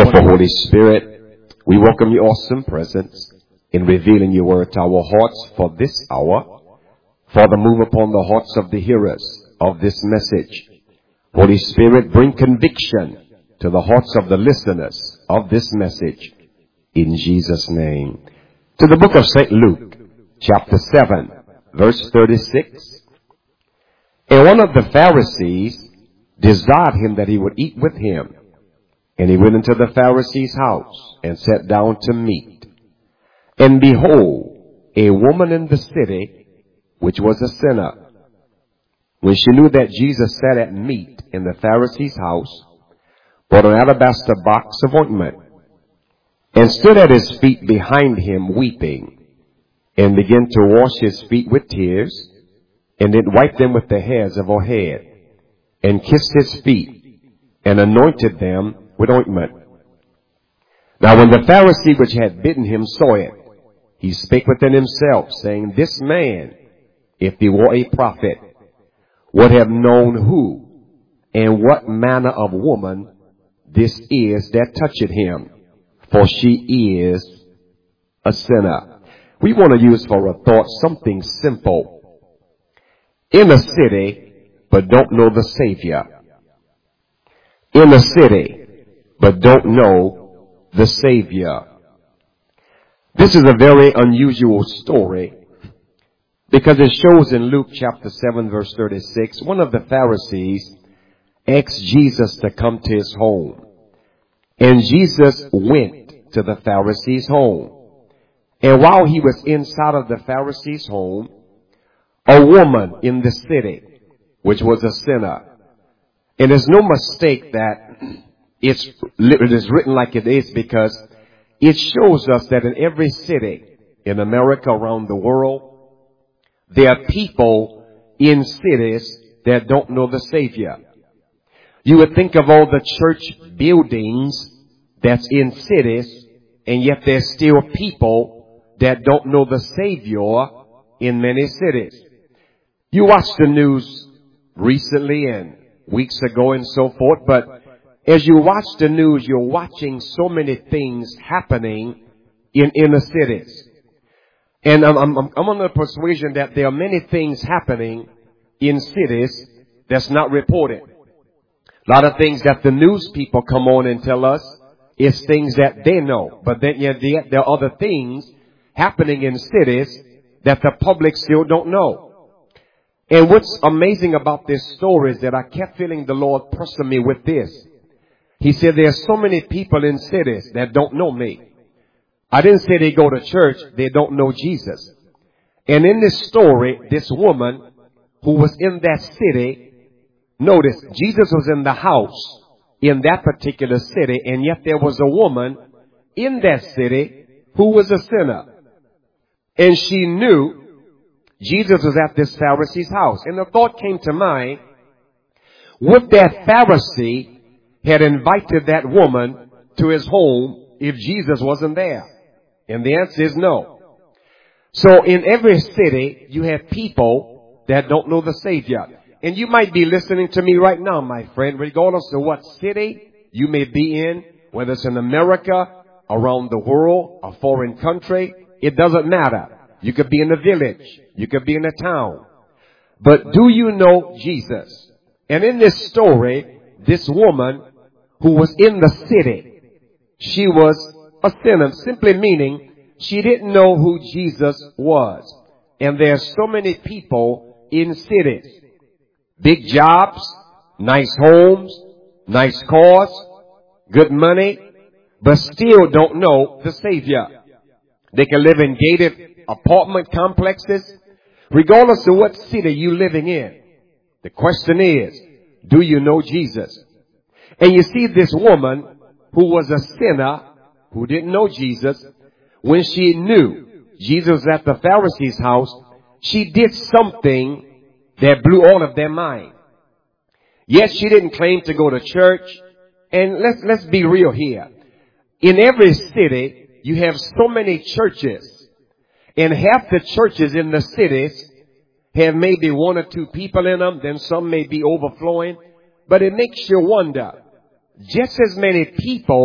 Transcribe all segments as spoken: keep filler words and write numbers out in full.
Wonderful Holy Spirit, we welcome your awesome presence in revealing your word to our hearts for this hour. Father, move upon the hearts of the hearers of this message. Holy Spirit, bring conviction to the hearts of the listeners of this message. In Jesus' name. To the book of Saint Luke, chapter seven, verse thirty-six. And one of the Pharisees desired him that he would eat with him. And he went into the Pharisee's house and sat down to meat. And behold, a woman in the city, which was a sinner, when she knew that Jesus sat at meat in the Pharisee's house, brought an alabaster box of ointment, and stood at his feet behind him weeping, and began to wash his feet with tears, and then wiped them with the hairs of her head, and kissed his feet, and anointed them with ointment. Now when the Pharisee which had bidden him saw it, he spake within himself, saying, This man, if he were a prophet, would have known who and what manner of woman this is that toucheth him, for she is a sinner. We want to use for a thought something simple. In a city, but don't know the Savior. In a city, but don't know the Savior. This is a very unusual story because it shows in Luke chapter seven verse thirty-six, one of the Pharisees asked Jesus to come to his home. And Jesus went to the Pharisee's home. And while he was inside of the Pharisee's home, a woman in the city, which was a sinner, and there's no mistake that It's, it is written like it is because it shows us that in every city in America, around the world, there are people in cities that don't know the Savior. You would think of all the church buildings that's in cities, and yet there's still people that don't know the Savior in many cities. You watched the news recently and weeks ago and so forth, but as you watch the news, you're watching so many things happening in inner cities. And I'm, I'm, I'm under the persuasion that there are many things happening in cities that's not reported. A lot of things that the news people come on and tell us is things that they know. But then yet there are other things happening in cities that the public still don't know. And what's amazing about this story is that I kept feeling the Lord pressing me with this. He said, there are so many people in cities that don't know me. I didn't say they go to church. They don't know Jesus. And in this story, this woman who was in that city, notice Jesus was in the house in that particular city. And yet there was a woman in that city who was a sinner. And she knew Jesus was at this Pharisee's house. And the thought came to mind, would that Pharisee had invited that woman to his home if Jesus wasn't there? And the answer is no. So in every city, you have people that don't know the Savior. And you might be listening to me right now, my friend, regardless of what city you may be in, whether it's in America, around the world, a foreign country, it doesn't matter. You could be in a village. You could be in a town. But do you know Jesus? And in this story, this woman who was in the city, she was a sinner, simply meaning she didn't know who Jesus was. And there are so many people in cities. Big jobs, nice homes, nice cars, good money, but still don't know the Savior. They can live in gated apartment complexes, regardless of what city you're living in. The question is, do you know Jesus? And you see this woman who was a sinner, who didn't know Jesus, when she knew Jesus was at the Pharisee's house, she did something that blew all of their mind. Yes, she didn't claim to go to church. And let's, let's be real here. In every city, you have so many churches. And half the churches in the cities have maybe one or two people in them. Then some may be overflowing. But it makes you wonder, just as many people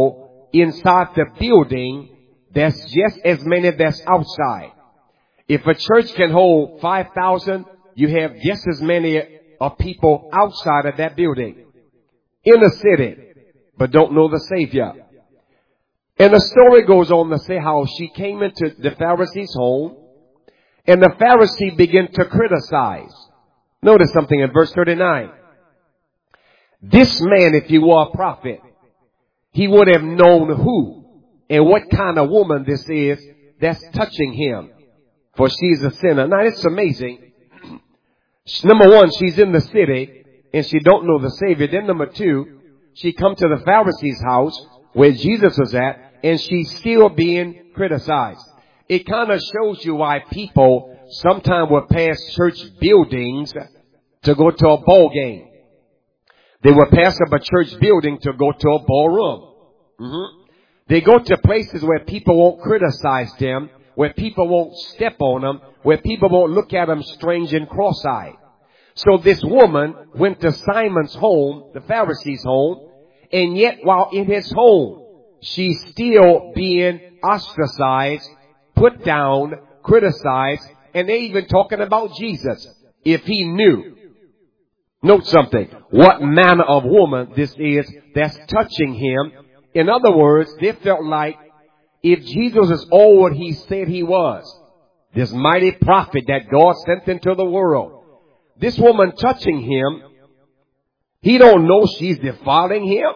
inside the building, there's just as many that's outside. If a church can hold five thousand, you have just as many of people outside of that building, in the city, but don't know the Savior. And the story goes on to say how she came into the Pharisee's home, and the Pharisee began to criticize. Notice something in verse thirty-nine. This man, if he were a prophet, he would have known who and what kind of woman this is that's touching him, for she's a sinner. Now, it's amazing. Number one, she's in the city and she don't know the Savior. Then number two, she come to the Pharisee's house where Jesus was at, and she's still being criticized. It kind of shows you why people sometimes will pass church buildings to go to a ball game. They will pass up a church building to go to a ballroom. Mm-hmm. They go to places where people won't criticize them, where people won't step on them, where people won't look at them strange and cross-eyed. So this woman went to Simon's home, the Pharisee's home, and yet while in his home, she's still being ostracized, put down, criticized, and they even talking about Jesus. If he knew, note something, what manner of woman this is that's touching him. In other words, they felt like if Jesus is all what he said he was, this mighty prophet that God sent into the world, this woman touching him, he don't know she's defiling him.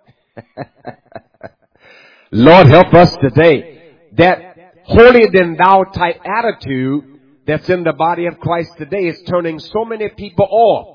Lord, help us today. That holier than thou type attitude that's in the body of Christ today is turning so many people off.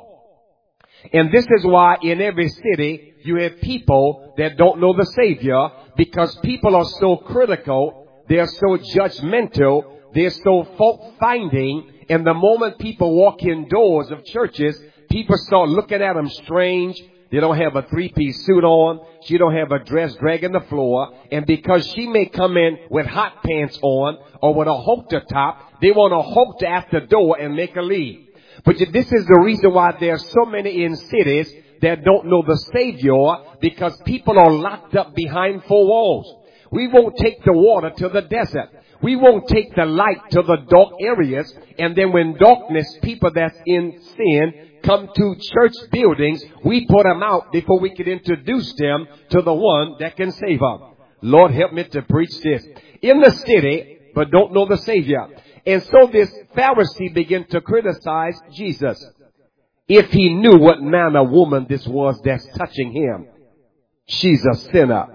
And this is why in every city you have people that don't know the Savior, because people are so critical, they're so judgmental, they're so fault-finding, and the moment people walk in doors of churches, people start looking at them strange. They don't have a three-piece suit on. She don't have a dress dragging the floor. And because she may come in with hot pants on or with a halter top, they want to halter at the door and make a leave. But this is the reason why there are so many in cities that don't know the Savior, because people are locked up behind four walls. We won't take the water to the desert. We won't take the light to the dark areas. And then when darkness, people that's in sin, come to church buildings, we put them out before we can introduce them to the one that can save them. Lord, help me to preach this. In the city, but don't know the Savior. And so this Pharisee began to criticize Jesus. If he knew what manner of woman this was that's touching him, she's a sinner.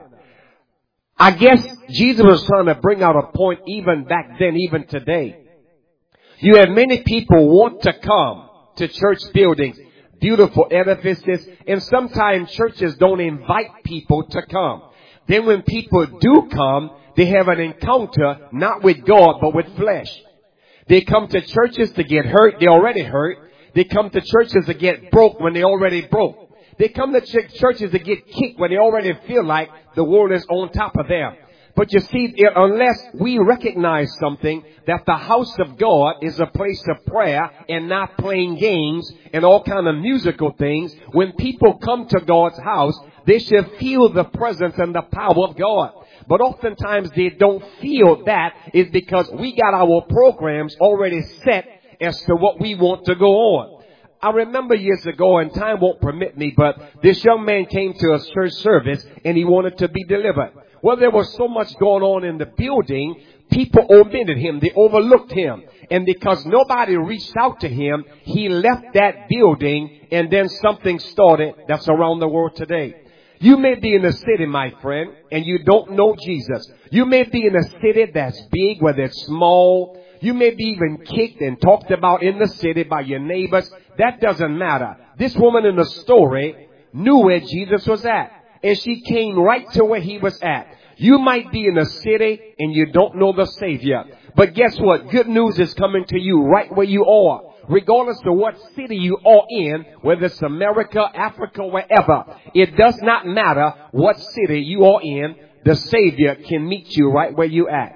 I guess Jesus was trying to bring out a point even back then, even today. You have many people want to come to church buildings, beautiful edifices, and sometimes churches don't invite people to come. Then when people do come, they have an encounter not with God but with flesh. They come to churches to get hurt. They already hurt. They come to churches to get broke when they already broke. They come to ch- churches to get kicked when they already feel like the world is on top of them. But you see, unless we recognize something, that the house of God is a place of prayer and not playing games and all kind of musical things, when people come to God's house, they should feel the presence and the power of God. But oftentimes they don't feel that is because we got our programs already set as to what we want to go on. I remember years ago, and time won't permit me, but this young man came to a church service and he wanted to be delivered. Well, there was so much going on in the building, people omitted him. They overlooked him. And because nobody reached out to him, he left that building, and then something started that's around the world today. You may be in a city, my friend, and you don't know Jesus. You may be in a city that's big, whether it's small. You may be even kicked and talked about in the city by your neighbors. That doesn't matter. This woman in the story knew where Jesus was at, and she came right to where he was at. You might be in a city and you don't know the Savior. But guess what? Good news is coming to you right where you are. Regardless of what city you are in, whether it's America, Africa, wherever, it does not matter what city you are in, the Savior can meet you right where you at.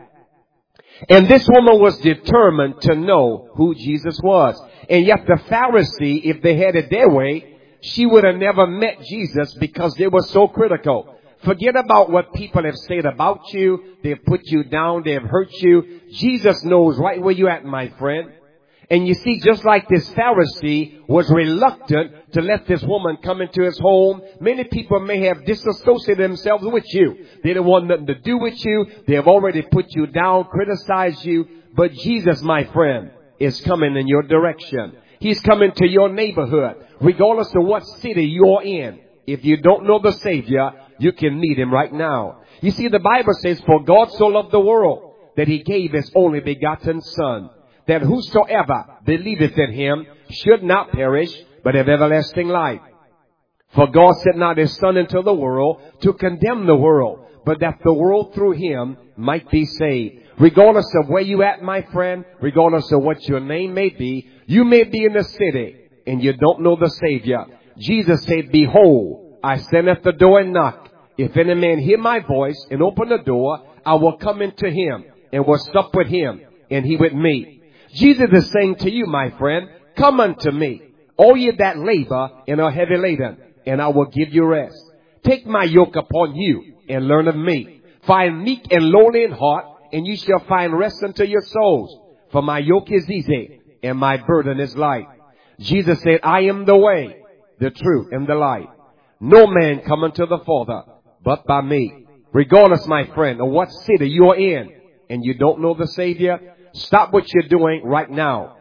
And this woman was determined to know who Jesus was. And yet the Pharisee, if they had it their way, she would have never met Jesus because they were so critical. Forget about what people have said about you. They've put you down. They've hurt you. Jesus knows right where you're at, my friend. And you see, just like this Pharisee was reluctant to let this woman come into his home, many people may have disassociated themselves with you. They don't want nothing to do with you. They have already put you down, criticized you. But Jesus, my friend, is coming in your direction. He's coming to your neighborhood, regardless of what city you're in. If you don't know the Savior, you can meet Him right now. You see, the Bible says, for God so loved the world that He gave His only begotten Son, that whosoever believeth in Him should not perish, but have everlasting life. For God sent not His Son into the world to condemn the world, but that the world through Him might be saved. Regardless of where you at, my friend, regardless of what your name may be, you may be in the city and you don't know the Savior. Jesus said, behold, I stand at the door and knock. If any man hear my voice and open the door, I will come into him and will sup with him and he with me. Jesus is saying to you, my friend, come unto me, all ye that labor and are heavy laden, and I will give you rest. Take my yoke upon you and learn of me. For I am meek and lowly in heart, and you shall find rest unto your souls. For my yoke is easy and my burden is light. Jesus said, I am the way, the truth, and the light. No man come unto the Father but by me. Regardless, my friend, of what city you are in and you don't know the Savior, stop what you're doing right now.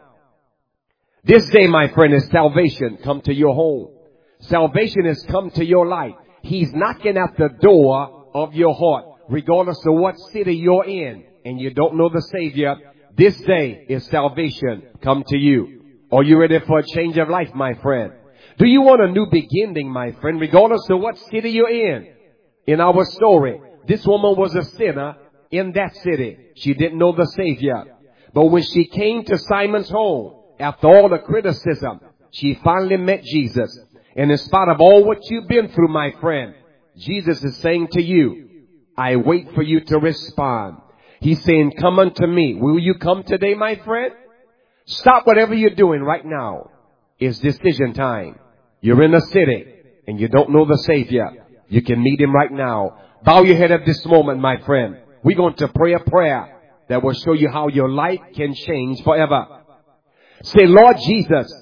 This day, my friend, is salvation come to your home. Salvation has come to your life. He's knocking at the door of your heart. Regardless of what city you're in and you don't know the Savior, this day is salvation come to you. Are you ready for a change of life, my friend? Do you want a new beginning, my friend, regardless of what city you're in? In our story, this woman was a sinner in that city. She didn't know the Savior. But when she came to Simon's home, after all the criticism, she finally met Jesus. And in spite of all what you've been through, my friend, Jesus is saying to you, I wait for you to respond. He's saying, come unto me. Will you come today, my friend? Stop whatever you're doing right now. It's decision time. You're in a city and you don't know the Savior. You can meet Him right now. Bow your head at this moment, my friend. We're going to pray a prayer that will show you how your life can change forever. Say, Lord Jesus,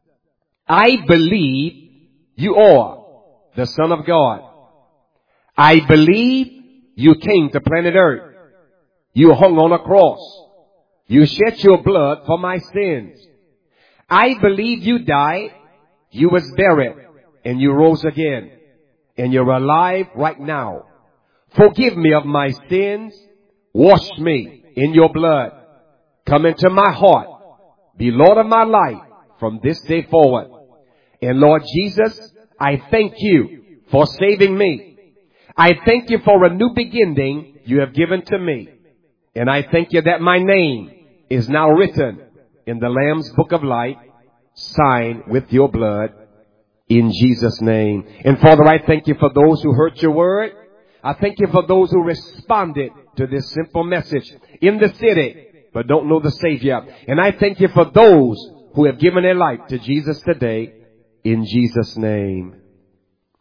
I believe you are the Son of God. I believe you came to planet Earth. You hung on a cross. You shed your blood for my sins. I believe you died, you was buried, and you rose again. And you're alive right now. Forgive me of my sins. Wash me in your blood. Come into my heart. Be Lord of my life from this day forward. And Lord Jesus, I thank you for saving me. I thank you for a new beginning you have given to me. And I thank you that my name is now written in the Lamb's Book of Life, signed with your blood, in Jesus' name. And Father, I thank you for those who heard your word. I thank you for those who responded to this simple message in the city, but don't know the Savior. And I thank you for those who have given their life to Jesus today, in Jesus' name.